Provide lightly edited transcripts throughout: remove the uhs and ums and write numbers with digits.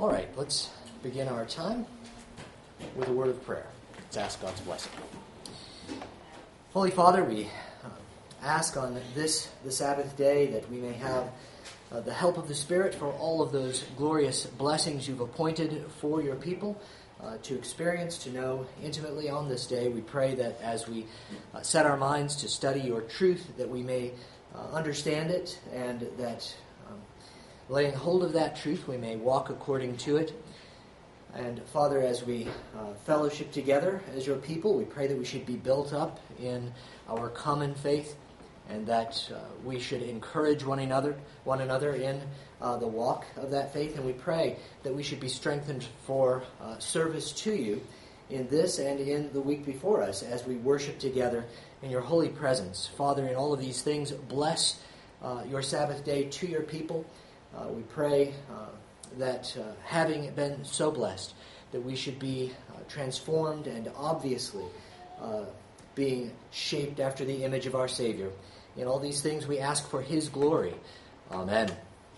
All right, let's begin our time with a word of prayer. Let's ask God's blessing. Holy Father, we ask on this the Sabbath day that we may have the help of the Spirit for all of those glorious blessings you've appointed for your people to experience, to know intimately on this day. We pray that as we set our minds to study your truth, that we may understand it, and that laying hold of that truth, we may walk according to it. And Father, as we fellowship together as your people, we pray that we should be built up in our common faith, and that we should encourage one another in the walk of that faith. And we pray that we should be strengthened for service to you in this and in the week before us as we worship together in your holy presence. Father, in all of these things, bless your Sabbath day to your people. We pray that having been so blessed, that we should be transformed and obviously being shaped after the image of our Savior. In all these things we ask for His glory. Amen.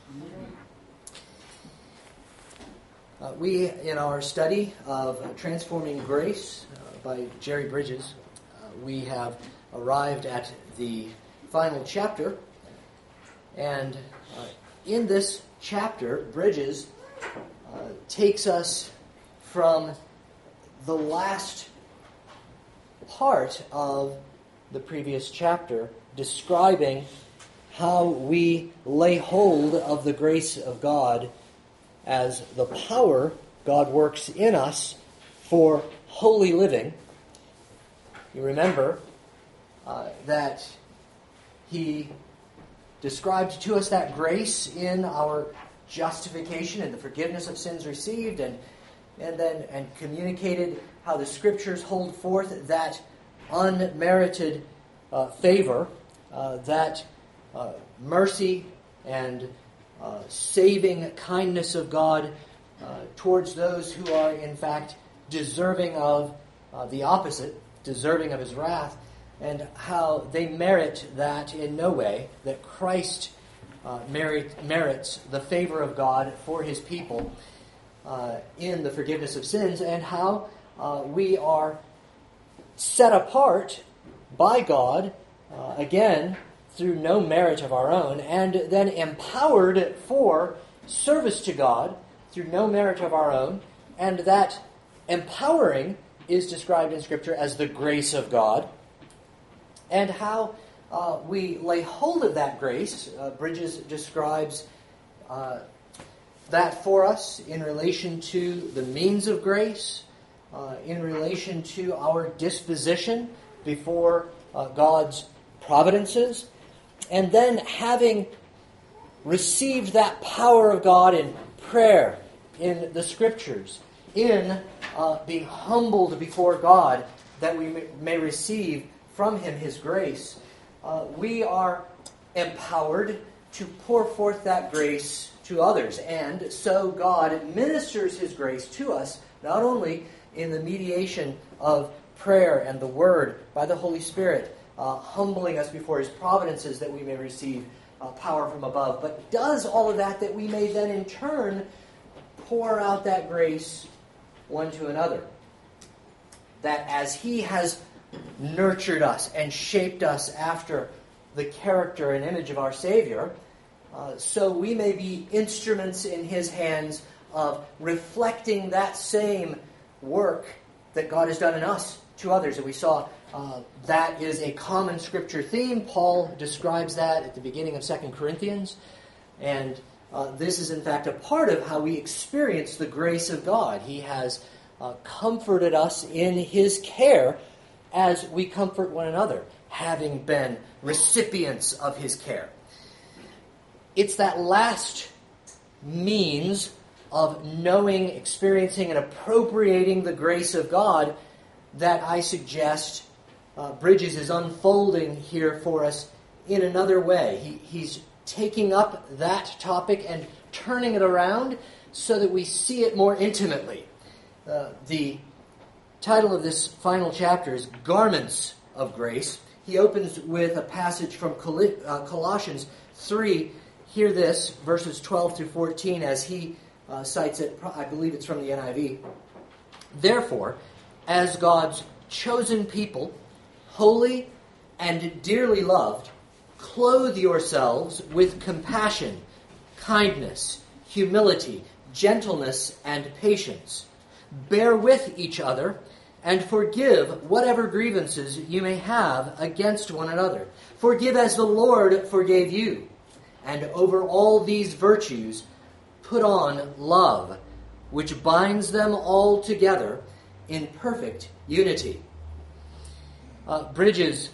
We, in our study of Transforming Grace by Jerry Bridges, we have arrived at the final chapter. And in this chapter, Bridges takes us from the last part of the previous chapter, describing how we lay hold of the grace of God as the power God works in us for holy living. You remember that he described to us that grace in our justification and the forgiveness of sins received, and communicated how the Scriptures hold forth that unmerited favor, that mercy and saving kindness of God towards those who are in fact deserving of the opposite, deserving of His wrath, and how they merit that in no way, that Christ merits the favor of God for His people in the forgiveness of sins, and how we are set apart by God, again, through no merit of our own, and then empowered for service to God through no merit of our own, and that empowering is described in Scripture as the grace of God, and how we lay hold of that grace. Bridges describes that for us in relation to the means of grace, in relation to our disposition before God's providences, and then having received that power of God in prayer, in the Scriptures, in being humbled before God, that we may receive from Him His grace, we are empowered to pour forth that grace to others. And so God ministers His grace to us, not only in the mediation of prayer and the Word by the Holy Spirit, humbling us before His providences that we may receive power from above, but does all of that we may then in turn pour out that grace one to another. That as He has nurtured us and shaped us after the character and image of our Savior, so we may be instruments in His hands of reflecting that same work that God has done in us to others. And we saw that is a common Scripture theme. Paul describes that at the beginning of 2 Corinthians. And this is in fact a part of how we experience the grace of God. He has comforted us in His care as we comfort one another, having been recipients of His care. It's that last means of knowing, experiencing, and appropriating the grace of God that I suggest Bridges is unfolding here for us in another way. He's taking up that topic and turning it around so that we see it more intimately. The title of this final chapter is Garments of Grace. He opens with a passage from Colossians 3. Hear this, verses 12 through 14, as he cites it, I believe it's from the NIV. Therefore, as God's chosen people, holy and dearly loved, clothe yourselves with compassion, kindness, humility, gentleness, and patience. Bear with each other, and forgive whatever grievances you may have against one another. Forgive as the Lord forgave you. And over all these virtues, put on love, which binds them all together in perfect unity. Bridges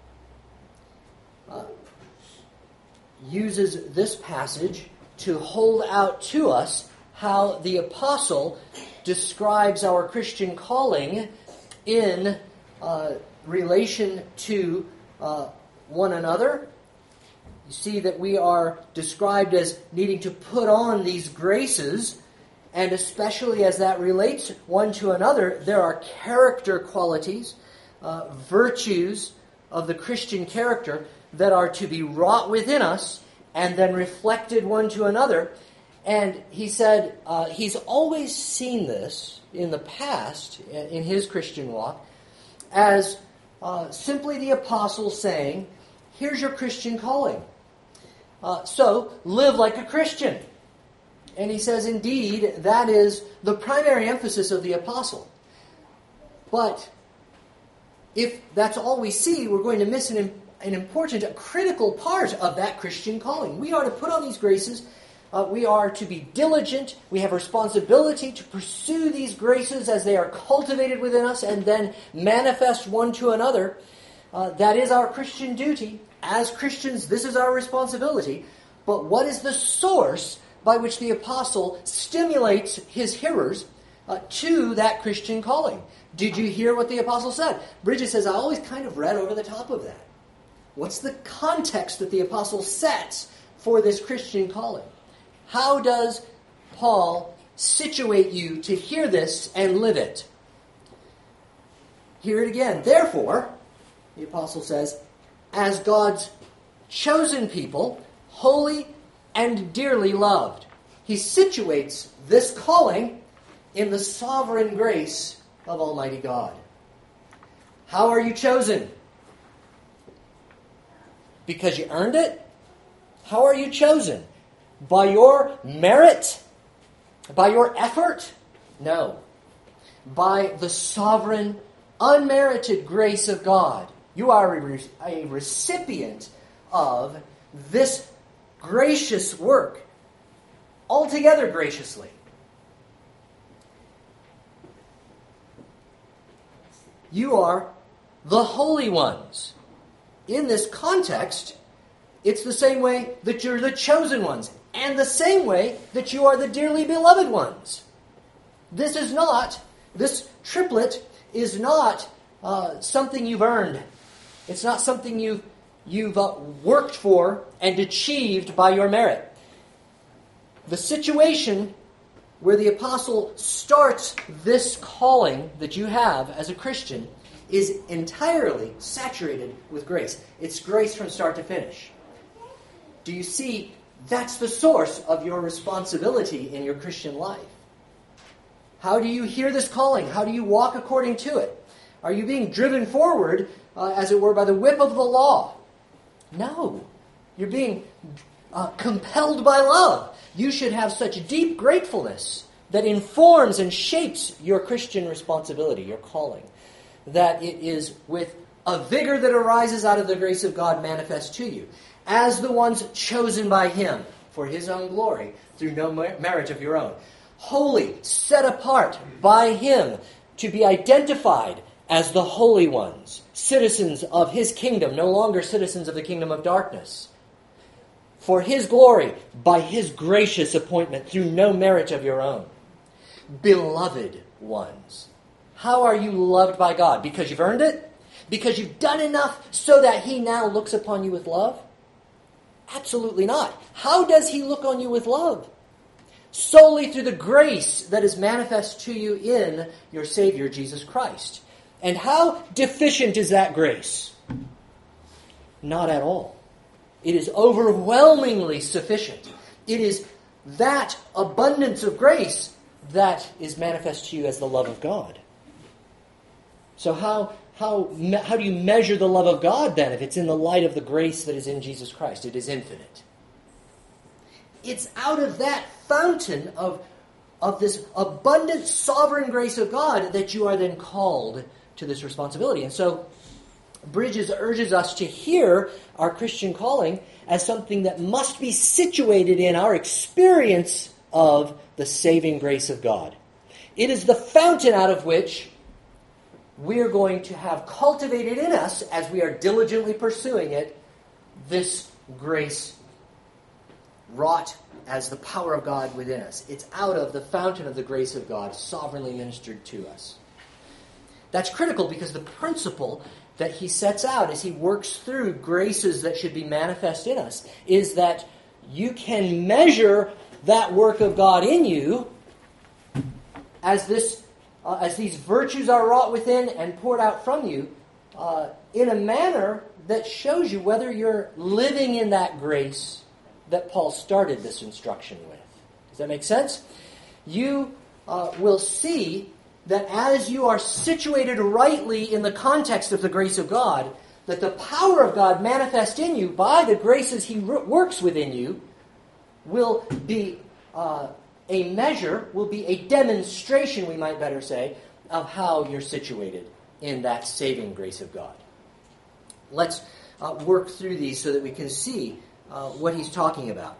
uses this passage to hold out to us how the apostle describes our Christian calling in relation to one another. You see that we are described as needing to put on these graces, and especially as that relates one to another, there are character qualities, virtues of the Christian character that are to be wrought within us and then reflected one to another. And he said he's always seen this in the past, in his Christian walk, as simply the apostle saying, here's your Christian calling. So, live like a Christian. And he says, indeed, that is the primary emphasis of the apostle. But if that's all we see, we're going to miss an important, a critical part of that Christian calling. We are to put on these graces. We are to be diligent. We have responsibility to pursue these graces as they are cultivated within us and then manifest one to another. That is our Christian duty. As Christians, this is our responsibility. But what is the source by which the apostle stimulates his hearers to that Christian calling? Did you hear what the apostle said? Bridges says, I always kind of read over the top of that. What's the context that the apostle sets for this Christian calling? How does Paul situate you to hear this and live it? Hear it again. Therefore, the apostle says, as God's chosen people, holy and dearly loved. He situates this calling in the sovereign grace of Almighty God. How are you chosen? Because you earned it? How are you chosen? By your merit? By your effort? No. By the sovereign, unmerited grace of God. You are a recipient of this gracious work, altogether graciously. You are the holy ones. In this context, it's the same way that you're the chosen ones, and the same way that you are the dearly beloved ones. This triplet is not something you've earned. It's not something you've worked for and achieved by your merit. The situation where the apostle starts this calling that you have as a Christian is entirely saturated with grace. It's grace from start to finish. Do you see? That's the source of your responsibility in your Christian life. How do you hear this calling? How do you walk according to it? Are you being driven forward, as it were, by the whip of the law? No. You're being compelled by love. You should have such deep gratefulness that informs and shapes your Christian responsibility, your calling, that it is with a vigor that arises out of the grace of God manifest to you, as the ones chosen by Him for His own glory, through no merit of your own. Holy, set apart by Him to be identified as the holy ones, citizens of His kingdom, no longer citizens of the kingdom of darkness. For His glory, by His gracious appointment, through no merit of your own. Beloved ones. How are you loved by God? Because you've earned it? Because you've done enough so that He now looks upon you with love? Absolutely not. How does He look on you with love? Solely through the grace that is manifest to you in your Savior, Jesus Christ. And how deficient is that grace? Not at all. It is overwhelmingly sufficient. It is that abundance of grace that is manifest to you as the love of God. So how do you measure the love of God then if it's in the light of the grace that is in Jesus Christ? It is infinite. It's out of that fountain of this abundant sovereign grace of God that you are then called to this responsibility. And so Bridges urges us to hear our Christian calling as something that must be situated in our experience of the saving grace of God. It is the fountain out of which we are going to have cultivated in us, as we are diligently pursuing it, this grace wrought as the power of God within us. It's out of the fountain of the grace of God sovereignly ministered to us. That's critical because the principle that he sets out as he works through graces that should be manifest in us is that you can measure that work of God in you as these virtues are wrought within and poured out from you in a manner that shows you whether you're living in that grace that Paul started this instruction with. Does that make sense? You will see that as you are situated rightly in the context of the grace of God, that the power of God manifest in you by the graces he works within you will be a measure, will be a demonstration, we might better say, of how you're situated in that saving grace of God. Let's work through these so that we can see what he's talking about.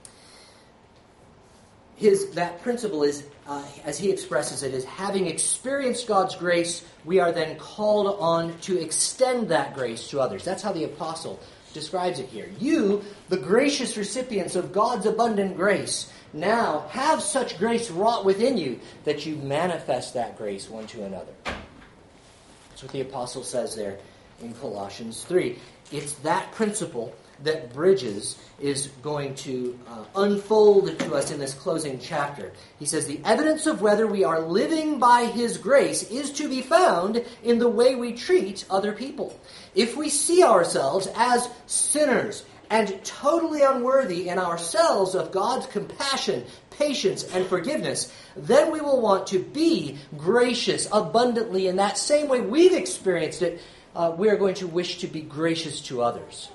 That principle is, as he expresses it, is having experienced God's grace, we are then called on to extend that grace to others. That's how the apostle describes it here. You, the gracious recipients of God's abundant grace, now have such grace wrought within you that you manifest that grace one to another. That's what the apostle says there in Colossians 3. It's that principle that Bridges is going to unfold to us in this closing chapter. He says, the evidence of whether we are living by his grace is to be found in the way we treat other people. If we see ourselves as sinners and totally unworthy in ourselves of God's compassion, patience, and forgiveness, then we will want to be gracious abundantly in that same way we've experienced it. We are going to wish to be gracious to others.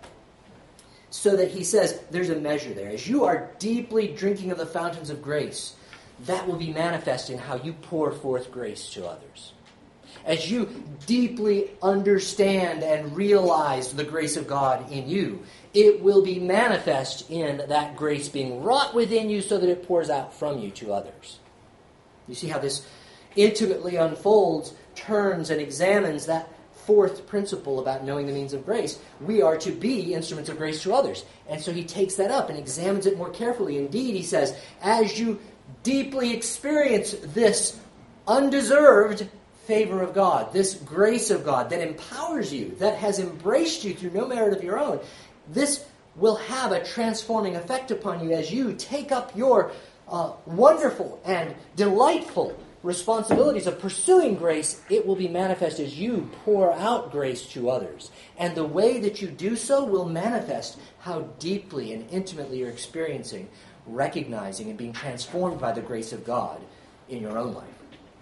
So that he says there's a measure there. As you are deeply drinking of the fountains of grace, that will be manifest in how you pour forth grace to others. As you deeply understand and realize the grace of God in you, it will be manifest in that grace being wrought within you so that it pours out from you to others. You see how this intimately unfolds, turns, and examines that fourth principle about knowing the means of grace. We are to be instruments of grace to others. And so he takes that up and examines it more carefully. Indeed, he says, as you deeply experience this undeserved favor of God, this grace of God that empowers you, that has embraced you through no merit of your own, this will have a transforming effect upon you as you take up your wonderful and delightful responsibilities of pursuing grace. It will be manifest as you pour out grace to others. And the way that you do so will manifest how deeply and intimately you're experiencing, recognizing, and being transformed by the grace of God in your own life.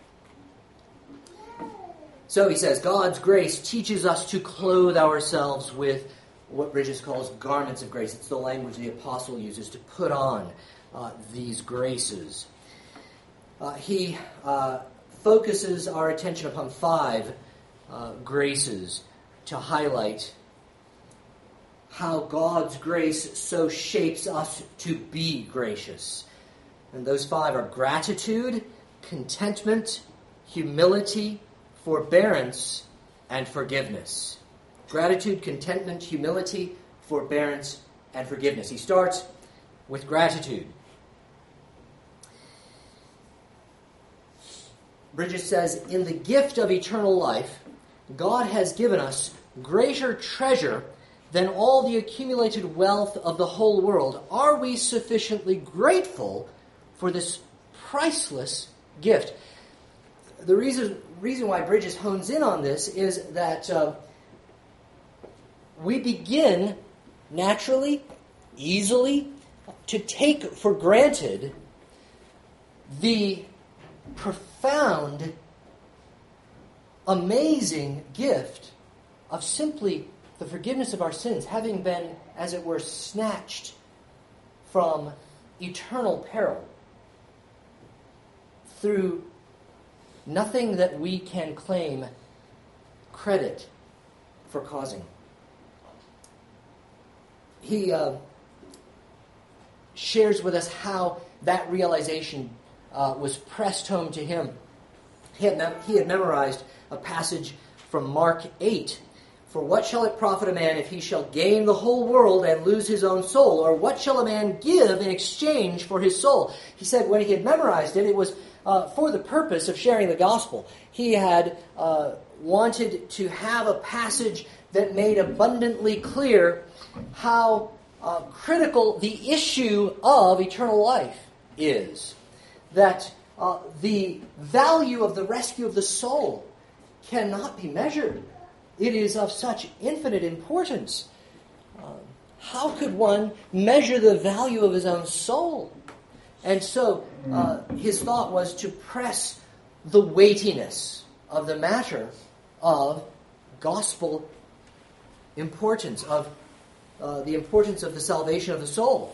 So he says, God's grace teaches us to clothe ourselves with what Bridges calls garments of grace. It's the language the apostle uses to put on these graces. He focuses our attention upon 5 graces to highlight how God's grace so shapes us to be gracious. And those 5 are gratitude, contentment, humility, forbearance, and forgiveness. Gratitude, contentment, humility, forbearance, and forgiveness. He starts with gratitude. Bridges says, in the gift of eternal life, God has given us greater treasure than all the accumulated wealth of the whole world. Are we sufficiently grateful for this priceless gift? The reason why Bridges hones in on this is that we begin naturally, easily, to take for granted the profound, amazing gift of simply the forgiveness of our sins, having been, as it were, snatched from eternal peril through nothing that we can claim credit for causing. He shares with us how that realization was pressed home to him. He had memorized a passage from Mark 8. For what shall it profit a man if he shall gain the whole world and lose his own soul? Or what shall a man give in exchange for his soul? He said when he had memorized it, it was for the purpose of sharing the gospel. He had wanted to have a passage that made abundantly clear how critical the issue of eternal life is. That the value of the rescue of the soul cannot be measured. It is of such infinite importance. How could one measure the value of his own soul? And so his thought was to press the weightiness of the matter of gospel importance, of the importance of the salvation of the soul.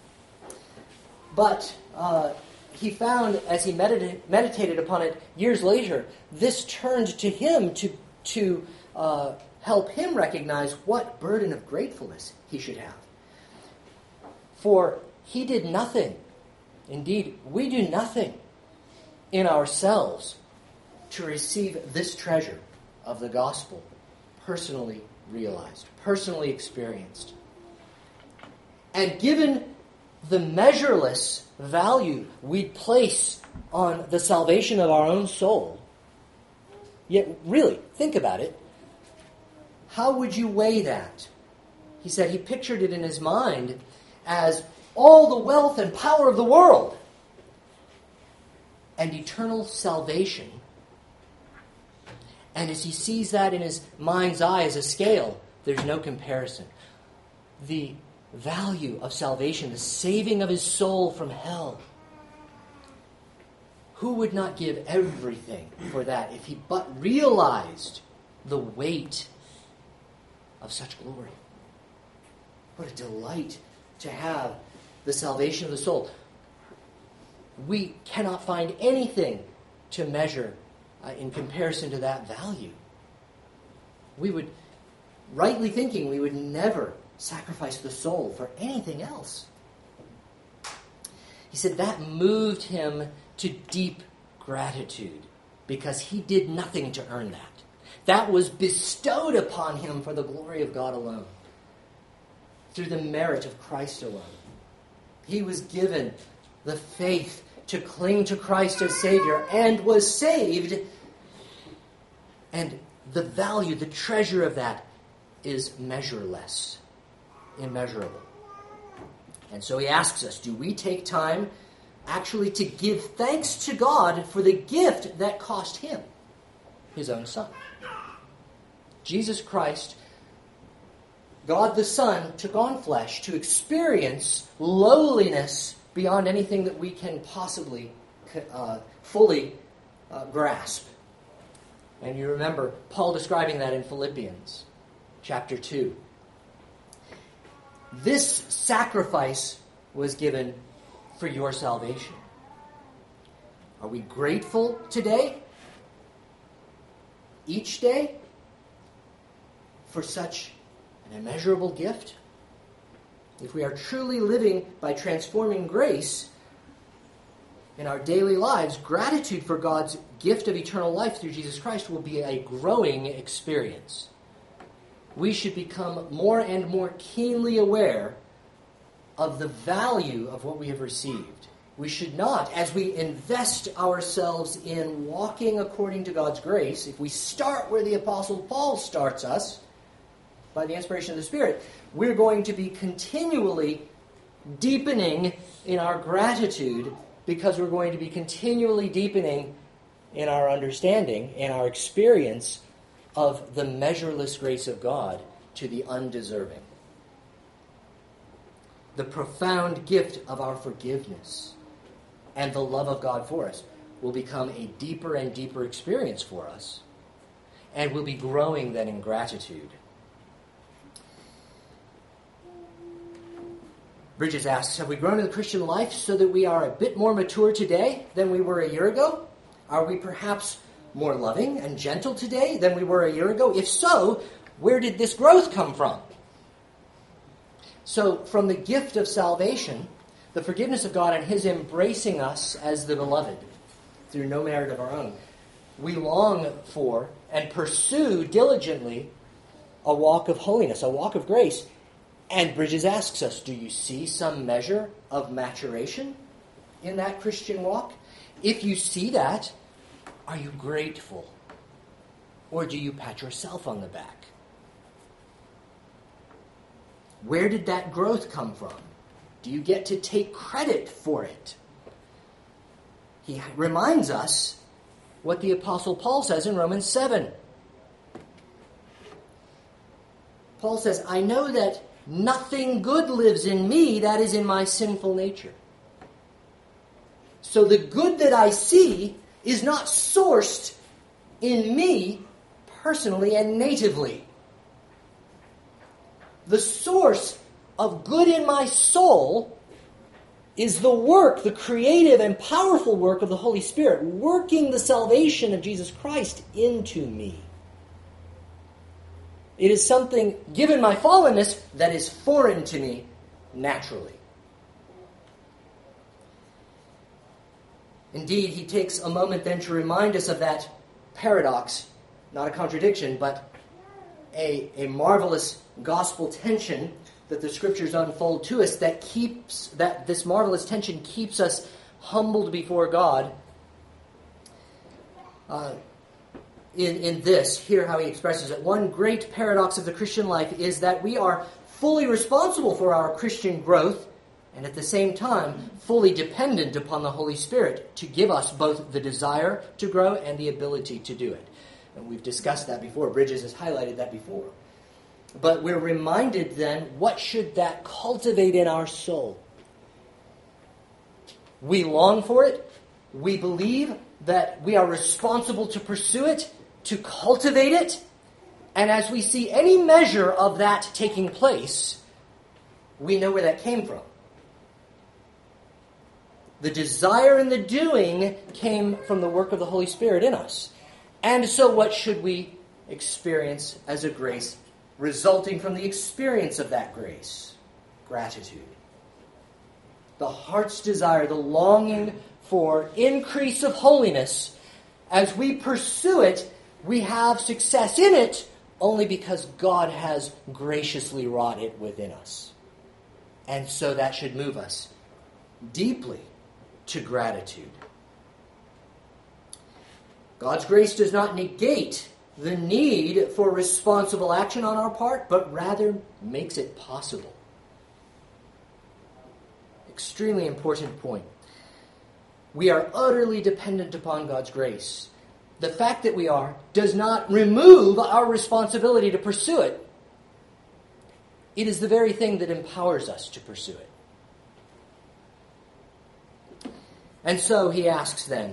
But he found, as he meditated upon it years later, this turned to him to help him recognize what burden of gratefulness he should have. For he did nothing. Indeed, we do nothing in ourselves to receive this treasure of the gospel personally realized, personally experienced. And given the measureless value we place on the salvation of our own soul, yet really, think about it, how would you weigh that? He said he pictured it in his mind as all the wealth and power of the world and eternal salvation. And as he sees that in his mind's eye as a scale, there's no comparison. The value of salvation, the saving of his soul from hell. Who would not give everything for that if he but realized the weight of such glory? What a delight to have the salvation of the soul. We cannot find anything to measure in comparison to that value. We would, rightly thinking, we would never sacrifice the soul for anything else. He said that moved him to deep gratitude because he did nothing to earn that. That was bestowed upon him for the glory of God alone, through the merit of Christ alone. He was given the faith to cling to Christ as Savior and was saved. And the value, the treasure of that is measureless, immeasurable. And so he asks us, do we take time actually to give thanks to God for the gift that cost him his own Son? Jesus Christ, God the Son, took on flesh to experience lowliness beyond anything that we can possibly fully grasp. And you remember Paul describing that in Philippians chapter 2. This sacrifice was given for your salvation. Are we grateful today, each day, for such an immeasurable gift? If we are truly living by transforming grace in our daily lives, gratitude for God's gift of eternal life through Jesus Christ will be a growing experience. We should become more and more keenly aware of the value of what we have received. We should not, as we invest ourselves in walking according to God's grace, if we start where the Apostle Paul starts us, by the inspiration of the Spirit, we're going to be continually deepening in our gratitude because we're going to be continually deepening in our understanding and our experience of the measureless grace of God to the undeserving. the profound gift of our forgiveness and the love of God for us will become a deeper and deeper experience for us, and will be growing then in gratitude. Bridges asks, have we grown in the Christian life so that we are a bit more mature today than we were a year ago? Are we perhaps more loving and gentle today than we were a year ago? If so, where did this growth come from? So, from the gift of salvation, the forgiveness of God and His embracing us as the beloved, through no merit of our own, we long for and pursue diligently a walk of holiness, a walk of grace. And Bridges asks us, do you see some measure of maturation in that Christian walk? If you see that, are you grateful? Or do you pat yourself on the back? Where did that growth come from? Do you get to take credit for it? He reminds us what the Apostle Paul says in Romans 7. Paul says, I know that nothing good lives in me, that is in my sinful nature. So the good that I see is not sourced in me personally and natively. The source of good in my soul is the work, the creative and powerful work of the Holy Spirit, working the salvation of Jesus Christ into me. It is something, given my fallenness, that is foreign to me naturally. Indeed, he takes a moment then to remind us of that paradox, not a contradiction, but a marvelous gospel tension that the Scriptures unfold to us that this marvelous tension keeps us humbled before God. In this, hear how he expresses it. One great paradox of the Christian life is that we are fully responsible for our Christian growth and at the same time fully dependent upon the Holy Spirit to give us both the desire to grow and the ability to do it. And we've discussed that before. Bridges has highlighted that before. But we're reminded then, what should that cultivate in our soul? We long for it. We believe that we are responsible to pursue it, to cultivate it. And as we see any measure of that taking place, we know where that came from. The desire and the doing came from the work of the Holy Spirit in us. And so what should we experience as a grace resulting from the experience of that grace? Gratitude. The heart's desire, the longing for increase of holiness. As we pursue it, we have success in it only because God has graciously wrought it within us. And so that should move us deeply to gratitude. God's grace does not negate the need for responsible action on our part, but rather makes it possible. Extremely important point. We are utterly dependent upon God's grace. The fact that we are does not remove our responsibility to pursue it. It is the very thing that empowers us to pursue it. And so he asks then,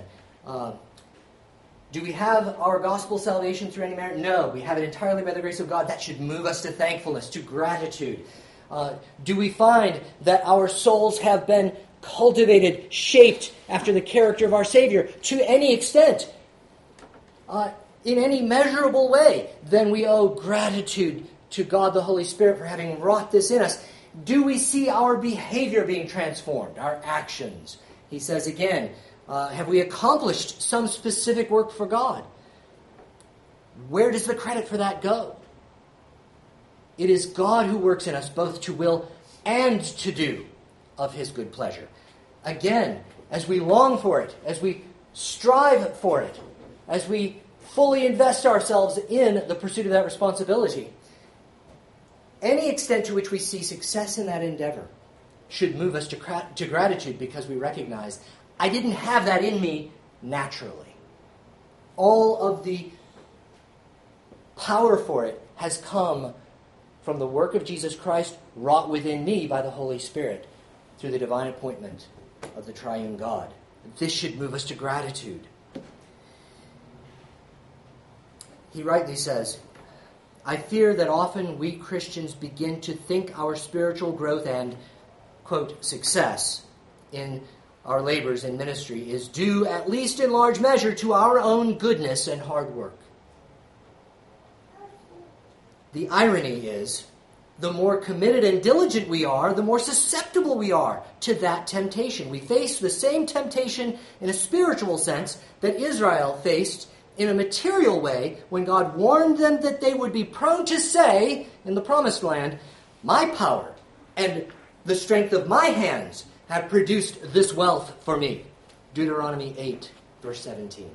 do we have our gospel salvation through any merit? No, we have it entirely by the grace of God. That should move us to thankfulness, to gratitude. Do we find that our souls have been cultivated, shaped after the character of our Savior to any extent, in any measurable way? Then we owe gratitude to God the Holy Spirit for having wrought this in us. Do we see our behavior being transformed, our actions? He says again, have we accomplished some specific work for God? Where does the credit for that go? It is God who works in us both to will and to do of His good pleasure. Again, as we long for it, as we strive for it, as we fully invest ourselves in the pursuit of that responsibility, any extent to which we see success in that endeavor should move us to gratitude, because we recognize, I didn't have that in me naturally. All of the power for it has come from the work of Jesus Christ wrought within me by the Holy Spirit through the divine appointment of the triune God. This should move us to gratitude. He rightly says, I fear that often we Christians begin to think our spiritual growth and, quote, success in our labors in ministry is due, at least in large measure, to our own goodness and hard work. The irony is, the more committed and diligent we are, the more susceptible we are to that temptation. We face the same temptation in a spiritual sense that Israel faced in a material way when God warned them that they would be prone to say in the promised land, my power and the strength of my hands have produced this wealth for me. Deuteronomy 8, verse 17.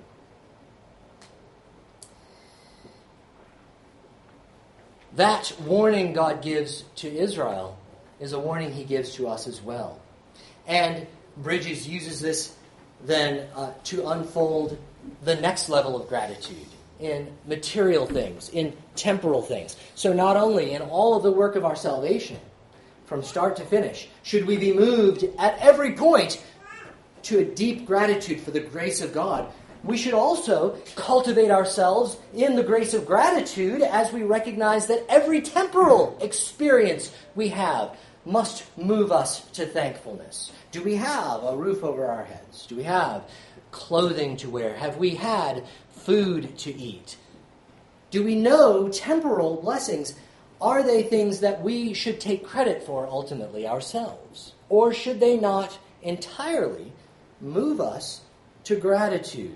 That warning God gives to Israel is a warning he gives to us as well. And Bridges uses this then to unfold the next level of gratitude in material things, in temporal things. So not only in all of the work of our salvation, from start to finish, should we be moved at every point to a deep gratitude for the grace of God, we should also cultivate ourselves in the grace of gratitude as we recognize that every temporal experience we have must move us to thankfulness. Do we have a roof over our heads? Do we have clothing to wear? Have we had food to eat? Do we know temporal blessings? Are they things that we should take credit for ultimately ourselves? Or should they not entirely move us to gratitude?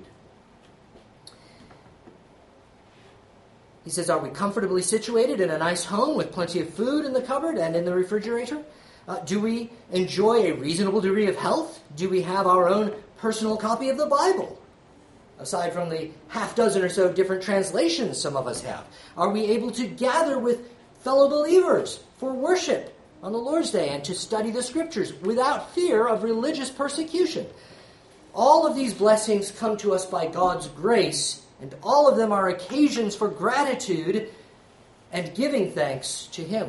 He says, are we comfortably situated in a nice home with plenty of food in the cupboard and in the refrigerator? Do we enjoy a reasonable degree of health? Do we have our own personal copy of the Bible? Aside from the half dozen or so different translations some of us have. Are we able to gather with fellow believers for worship on the Lord's Day and to study the Scriptures without fear of religious persecution? All of these blessings come to us by God's grace, and all of them are occasions for gratitude and giving thanks to Him.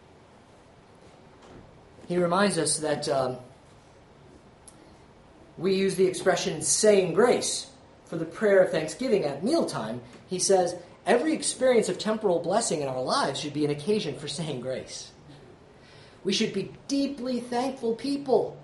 He reminds us that we use the expression saying grace for the prayer of thanksgiving at mealtime. He says, every experience of temporal blessing in our lives should be an occasion for saying grace. We should be deeply thankful people.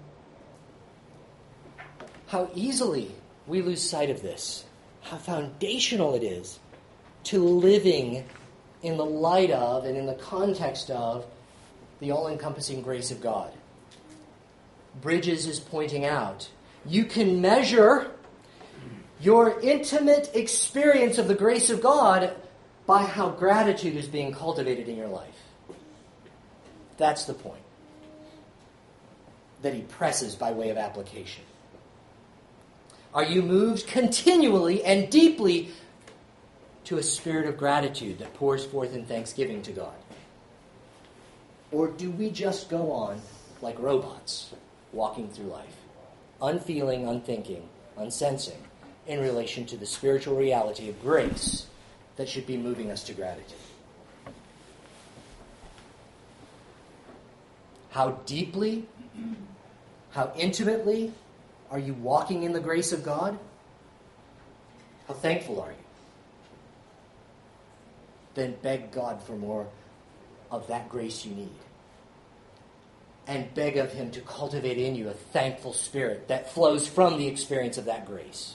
How easily we lose sight of this. How foundational it is to living in the light of and in the context of the all-encompassing grace of God. Bridges is pointing out, you can measure your intimate experience of the grace of God by how gratitude is being cultivated in your life. That's the point that he presses by way of application. Are you moved continually and deeply to a spirit of gratitude that pours forth in thanksgiving to God? Or do we just go on like robots, walking through life, unfeeling, unthinking, unsensing, in relation to the spiritual reality of grace that should be moving us to gratitude? How deeply, how intimately are you walking in the grace of God? How thankful are you? Then beg God for more of that grace you need. And beg of Him to cultivate in you a thankful spirit that flows from the experience of that grace.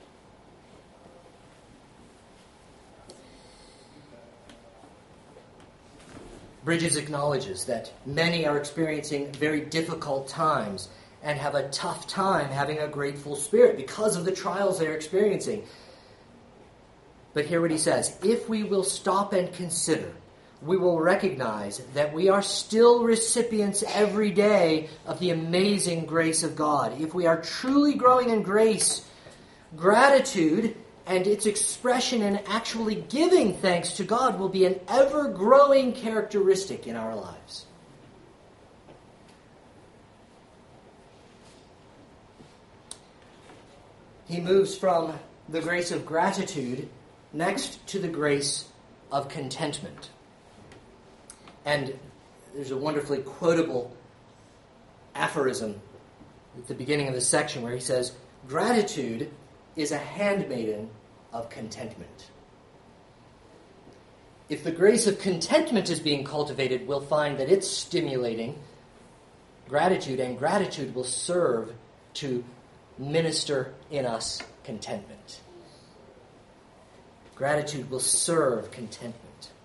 Bridges acknowledges that many are experiencing very difficult times and have a tough time having a grateful spirit because of the trials they're experiencing. But hear what he says. If we will stop and consider, we will recognize that we are still recipients every day of the amazing grace of God. If we are truly growing in grace, gratitude and its expression in actually giving thanks to God will be an ever-growing characteristic in our lives. He moves from the grace of gratitude next to the grace of contentment. And there's a wonderfully quotable aphorism at the beginning of this section where he says, "Gratitude is a handmaiden of contentment." If the grace of contentment is being cultivated, we'll find that it's stimulating gratitude, and gratitude will serve to minister in us contentment. Gratitude will serve contentment.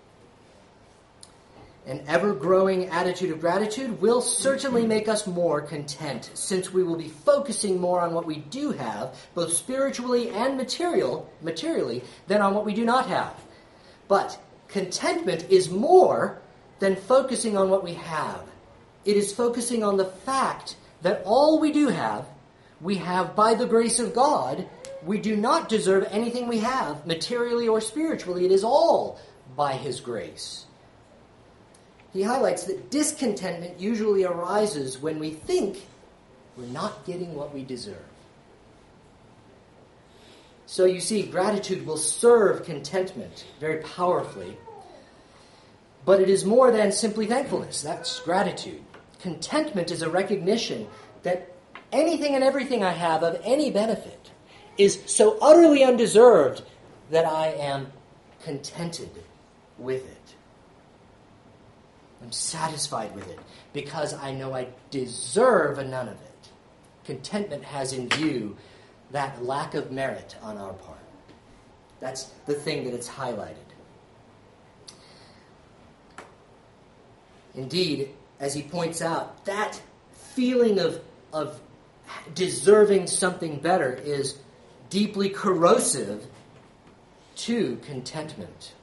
An ever-growing attitude of gratitude will certainly make us more content, since we will be focusing more on what we do have, both spiritually and materially, than on what we do not have. But contentment is more than focusing on what we have. It is focusing on the fact that all we do have, we have by the grace of God. We do not deserve anything we have, materially or spiritually. It is all by His grace. He highlights that discontentment usually arises when we think we're not getting what we deserve. So you see, gratitude will serve contentment very powerfully. But it is more than simply thankfulness. That's gratitude. Contentment is a recognition that anything and everything I have of any benefit is so utterly undeserved that I am contented with it. I'm satisfied with it because I know I deserve none of it. Contentment has in view that lack of merit on our part. That's the thing that it's highlighted. Indeed, as he points out, that feeling of deserving something better is deeply corrosive to contentment.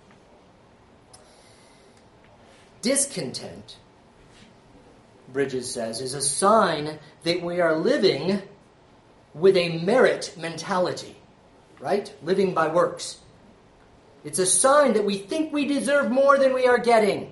Discontent, Bridges says, is a sign that we are living with a merit mentality, right? Living by works. It's a sign that we think we deserve more than we are getting.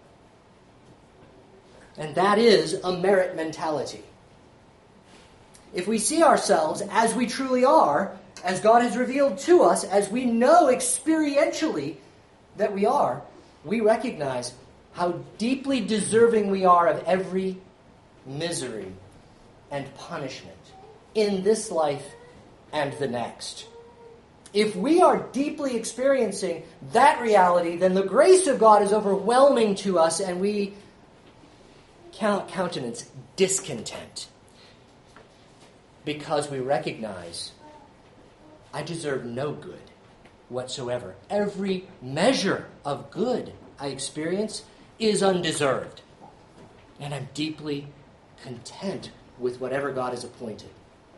And that is a merit mentality. If we see ourselves as we truly are, as God has revealed to us, as we know experientially that we are, we recognize how deeply deserving we are of every misery and punishment in this life and the next. If we are deeply experiencing that reality, then the grace of God is overwhelming to us, and we cannot countenance discontent because we recognize I deserve no good whatsoever. Every measure of good I experience is undeserved, and I'm deeply content with whatever God has appointed.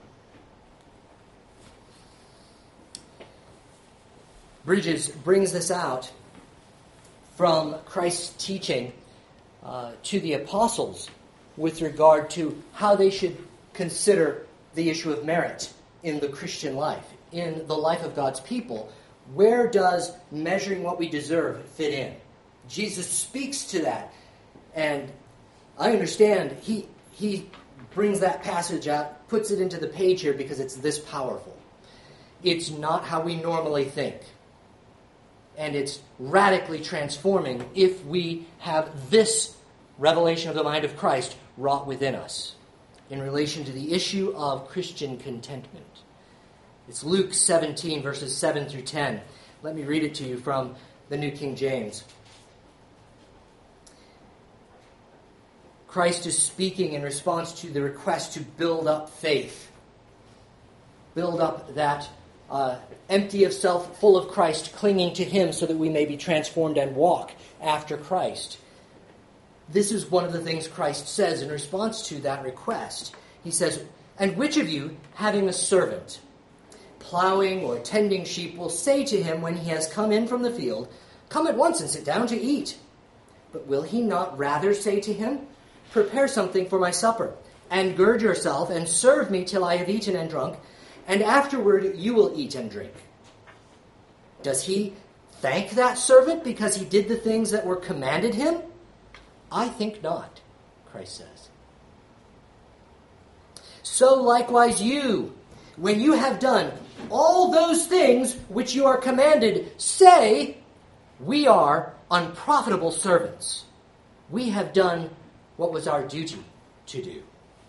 Bridges brings this out from Christ's teaching to the apostles with regard to how they should consider the issue of merit in the Christian life, in the life of God's people. Where does measuring what we deserve fit in? Jesus speaks to that, and I understand he brings that passage out, puts it into the page here because it's this powerful. It's not how we normally think. And it's radically transforming if we have this revelation of the mind of Christ wrought within us in relation to the issue of Christian contentment. It's Luke 17, verses 7 through 10. Let me read it to you from the New King James. Christ is speaking in response to the request to build up faith. Build up that empty of self, full of Christ, clinging to Him so that we may be transformed and walk after Christ. This is one of the things Christ says in response to that request. He says, "And which of you, having a servant, plowing or tending sheep, will say to him when he has come in from the field, 'Come at once and sit down to eat'? But will he not rather say to him, 'Prepare something for my supper, and gird yourself, and serve me till I have eaten and drunk, and afterward you will eat and drink'? Does he thank that servant because he did the things that were commanded him? I think not," Christ says. "So likewise you, when you have done all those things which you are commanded, say, 'We are unprofitable servants. we have done what was our duty to do.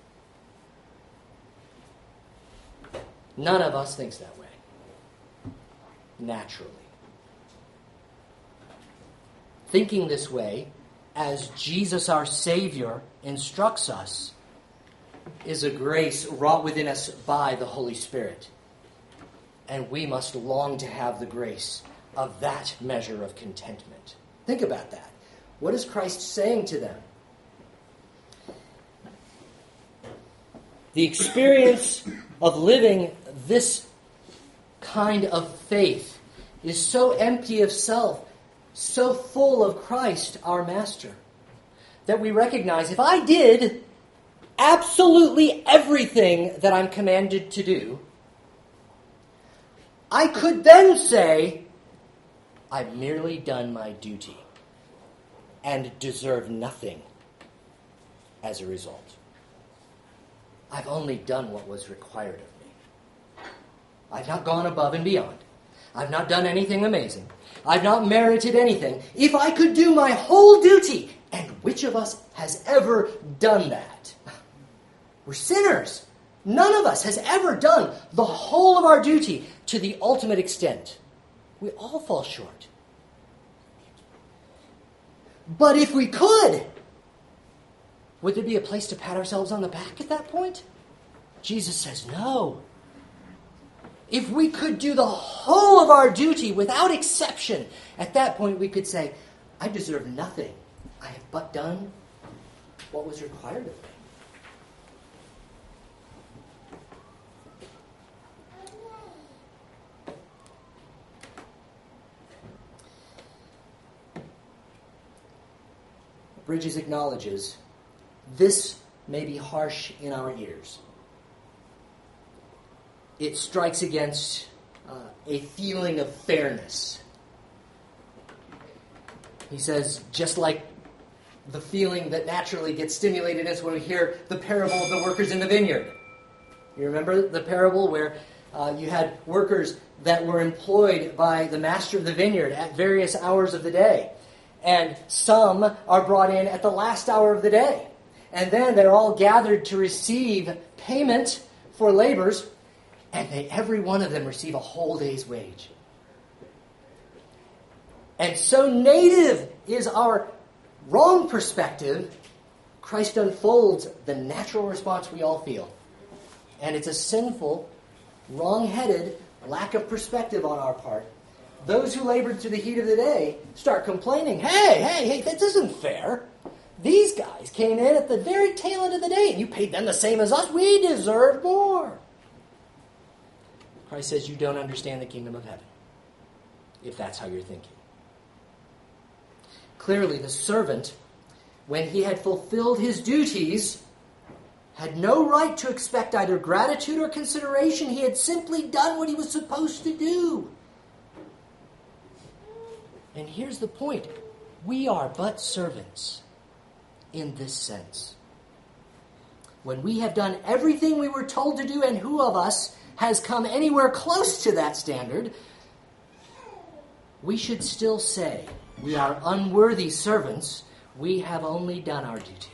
None of us thinks that way, naturally. Thinking this way, as Jesus our Savior instructs us, is a grace wrought within us by the Holy Spirit. And we must long to have the grace of that measure of contentment. Think about that. What is Christ saying to them? The experience of living this kind of faith is so empty of self, so full of Christ, our Master, that we recognize if I did absolutely everything that I'm commanded to do, I could then say, I've merely done my duty and deserve nothing as a result. I've only done what was required of me. I've not gone above and beyond. I've not done anything amazing. I've not merited anything. If I could do my whole duty, and which of us has ever done that? We're sinners. None of us has ever done the whole of our duty to the ultimate extent. We all fall short. But if we could, would there be a place to pat ourselves on the back at that point? Jesus says no. If we could do the whole of our duty without exception, at that point we could say, I deserve nothing. I have but done what was required of me. Bridges acknowledges this may be harsh in our ears. It strikes against a feeling of fairness. He says, just like the feeling that naturally gets stimulated in us when we hear the parable of the workers in the vineyard. You remember the parable where you had workers that were employed by the master of the vineyard at various hours of the day. And some are brought in at the last hour of the day. And then they're all gathered to receive payment for labors, and every one of them receive a whole day's wage. And so native is our wrong perspective, Christ unfolds the natural response we all feel. And it's a sinful, wrong-headed lack of perspective on our part. Those who labored through the heat of the day start complaining, hey, this isn't fair. These guys came in at the very tail end of the day, and you paid them the same as us. We deserve more. Christ says you don't understand the kingdom of heaven, if that's how you're thinking. Clearly, the servant, when he had fulfilled his duties, had no right to expect either gratitude or consideration. He had simply done what he was supposed to do. And here's the point. We are but servants in this sense. When we have done everything we were told to do, and who of us has come anywhere close to that standard, we should still say, we are unworthy servants. We have only done our duty.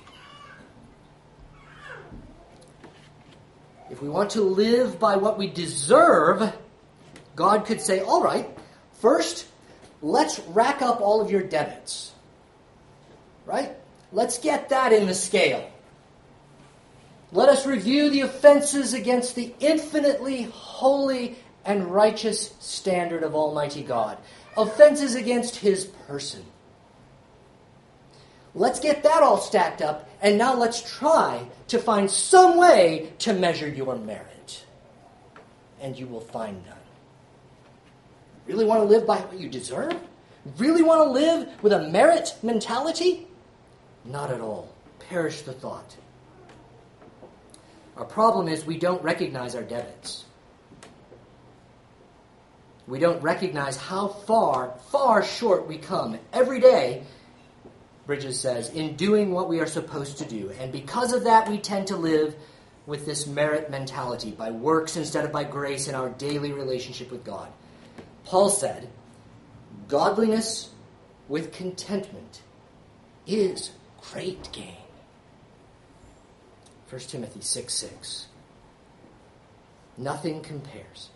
If we want to live by what we deserve, God could say, all right, first, let's rack up all of your debits. Right? Let's get that in the scale. Let us review the offenses against the infinitely holy and righteous standard of Almighty God. Offenses against His person. Let's get that all stacked up, and now let's try to find some way to measure your merit. And you will find none. Really want to live by what you deserve? Really want to live with a merit mentality? Not at all. Perish the thought. Our problem is we don't recognize our debits. We don't recognize how far short we come every day, Bridges says, in doing what we are supposed to do. And because of that, we tend to live with this merit mentality, by works instead of by grace in our daily relationship with God. Paul said, godliness with contentment is great gain. 1 Timothy 6:6. Nothing compares.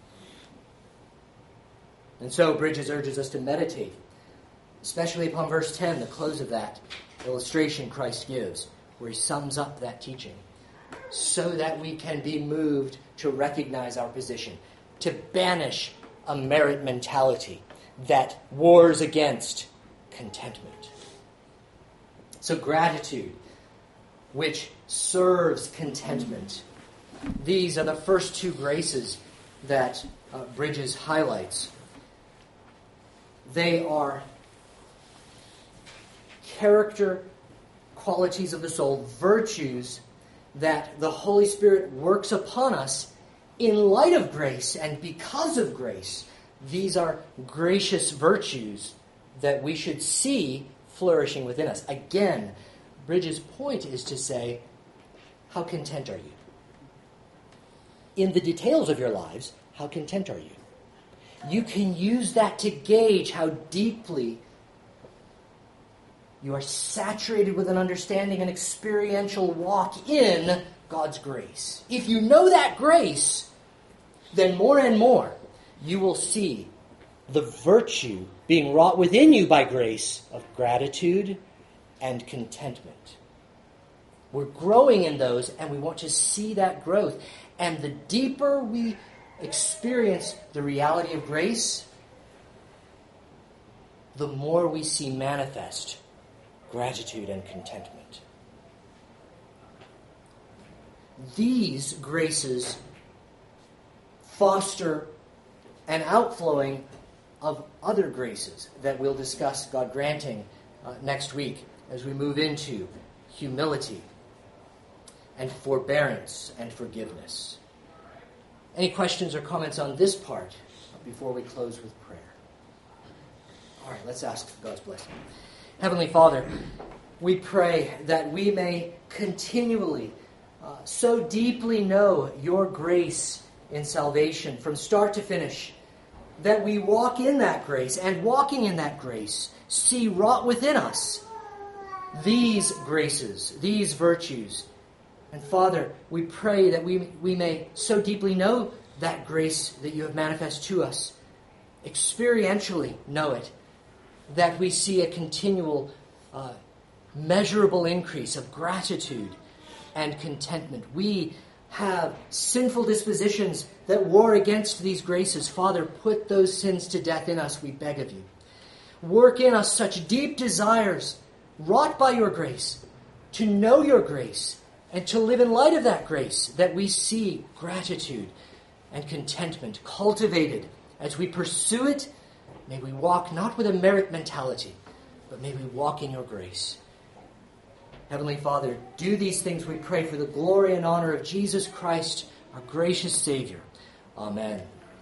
And so Bridges urges us to meditate, especially upon verse 10, the close of that illustration Christ gives, where he sums up that teaching, so that we can be moved to recognize our position, to banish a merit mentality that wars against contentment. So gratitude, which serves contentment. These are the first two graces that Bridges highlights. They are character qualities of the soul, virtues that the Holy Spirit works upon us in light of grace and because of grace. These are gracious virtues that we should see flourishing within us. Again, Bridges' point is to say, how content are you? In the details of your lives, how content are you? You can use that to gauge how deeply you are saturated with an understanding and experiential walk in God's grace. If you know that grace, then more and more you will see the virtue being wrought within you by grace of gratitude and contentment. We're growing in those, and we want to see that growth. And the deeper we experience the reality of grace, the more we see manifest gratitude and contentment. These graces foster an outflowing of other graces that we'll discuss, God granting, next week as we move into humility and forbearance and forgiveness. Any questions or comments on this part before we close with prayer? All right, let's ask for God's blessing. Heavenly Father, we pray that we may continually so deeply know your grace in salvation from start to finish, that we walk in that grace, and walking in that grace, see wrought within us these graces, these virtues. And Father, we pray that we may so deeply know that grace that you have manifest to us, experientially know it, that we see a continual, measurable increase of gratitude and contentment. We have sinful dispositions that war against these graces. Father, put those sins to death in us, we beg of you. Work in us such deep desires, wrought by your grace, to know your grace, and to live in light of that grace, that we see gratitude and contentment cultivated as we pursue it. May we walk not with a merit mentality, but may we walk in your grace. Heavenly Father, do these things, we pray, for the glory and honor of Jesus Christ, our gracious Savior. Amen.